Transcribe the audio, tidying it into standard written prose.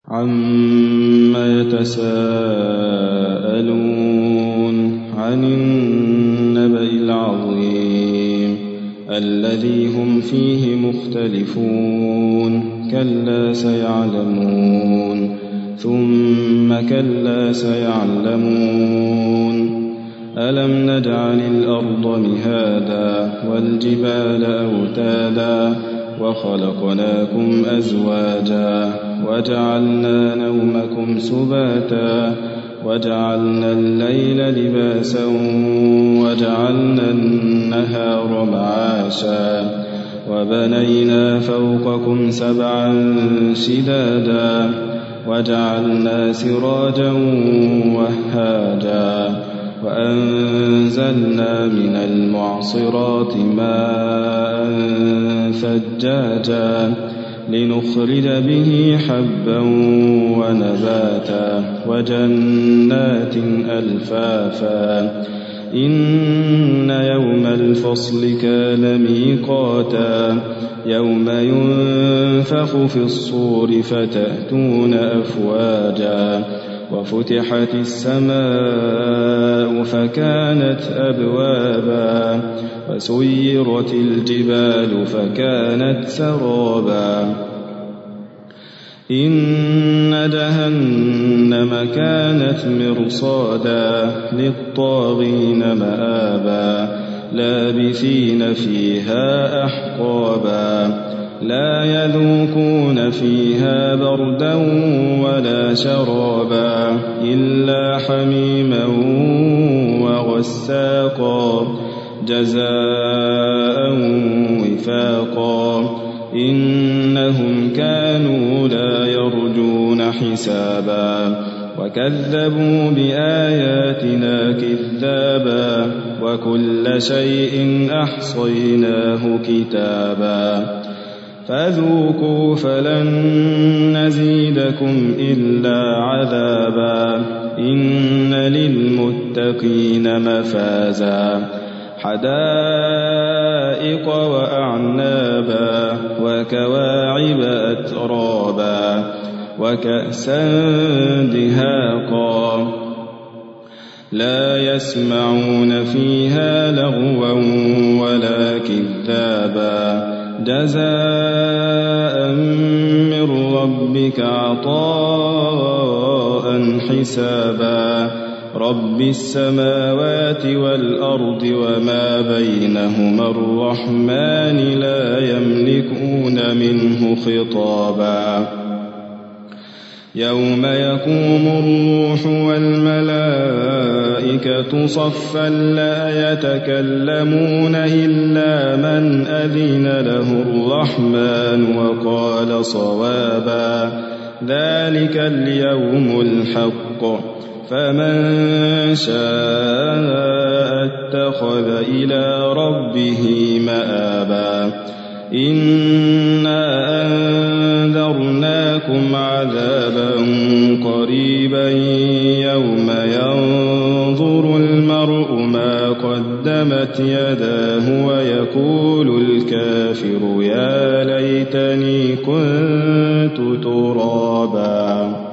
عَمَّ يَتَسَاءَلُونَ عَنِ النَّبَإِ الْعَظِيمِ الَّذِي هُمْ فِيهِ مُخْتَلِفُونَ كَلَّا سَيَعْلَمُونَ ثُمَّ كَلَّا سَيَعْلَمُونَ أَلَمْ نَجْعَلِ الْأَرْضَ مِهَادًا وَالْجِبَالَ أَوْتَادًا وَخَلَقْنَاكُمْ أَزْوَاجًا وَجَعَلْنَا نَوْمَكُمْ سُبَاتًا وَجَعَلْنَا اللَّيْلَ لِبَاسًا وَجَعَلْنَا النَّهَارَ مَعَاشًا وَبَنَيْنَا فَوْقَكُمْ سَبْعًا شِدَادًا وَجَعَلْنَا سِرَاجًا وَهَّاجًا وَأَنزَلْنَا مِنَ الْمُعْصِرَاتِ مَاءً ثَجَّاجًا لِنُخْرِجَ بِهِ حَبًّا وَنَبَاتًا وَجَنَّاتٍ أَلْفَافًا إِنَّ يَوْمَ الْفَصْلِ كَانَ مِيقَاتًا يَوْمَ يُنفَخُ فِي الصُّورِ فَتَأْتُونَ أَفْوَاجًا وَفُتِحَتِ السَّمَاءُ فَكَانَتْ أَبْوَابًا وَسُيِّرَتِ الْجِبَالُ فَكَانَتْ سَرَابًا إِنَّ جَهَنَّمَ كَانَتْ مِرْصَادًا لِلطَّاغِينَ مَآبًا لَابِثِينَ فِيهَا أَحْقَابًا لَا يَذُوقُونَ فِيهَا بَرْدًا وَلَا شَرَابًا إِلَّا حَمِيمًا وَغَسَّاقًا جَزَاءً وِفَاقًا إِنَّهُمْ كَانُوا لَا يَرْجُونَ حِسَابًا وَكَذَّبُوا بِآيَاتِنَا كِذَّابًا وَكُلَّ شَيْءٍ أَحْصَيْنَاهُ كِتَابًا فَذُوقُوا فَلَن نَّزِيدَكُمْ إِلَّا عَذَابًا إِنَّ لِلْمُتَّقِينَ مَفَازًا حَدَائِقَ وَأَعْنَابًا وَكَوَاعِبَ أَتْرَابًا وَكَأْسًا دِهَاقًا لَا يَسْمَعُونَ فِيهَا لَغْوًا وَلَا كِذَّابًا جَزَاءً مِّن رَّبِّكَ عَطَاءً حِسَابًا رَبِّ السَّمَاوَاتِ وَالْأَرْضِ وَمَا بَيْنَهُمَا الرَّحْمَٰنِ لَا يَمْلِكُونَ مِنْهُ خِطَابًا يَوْمَ يَقُومُ الرُّوحُ وَالْمَلَائِكَةُ صَفًّا لَّا يَتَكَلَّمُونَ إِلَّا مَنْ أَذِنَ لَهُ الرَّحْمَٰنُ وَقَالَ صَوَابًا ذَلِكَ الْيَوْمُ الْحَقُّ فَمَن شَاءَ اتَّخَذَ إِلَىٰ رَبِّهِ مَآبًا إِنَّا أَنذَرْنَاكُمْ عَذَابًا قَرِيبًا يَوْمَ يَنظُرُ الْمَرْءُ مَا قَدَّمَتْ يَدَاهُ وَيَقُولُ الْكَافِرُ يَا لَيْتَنِي كُنتُ تُرَابًا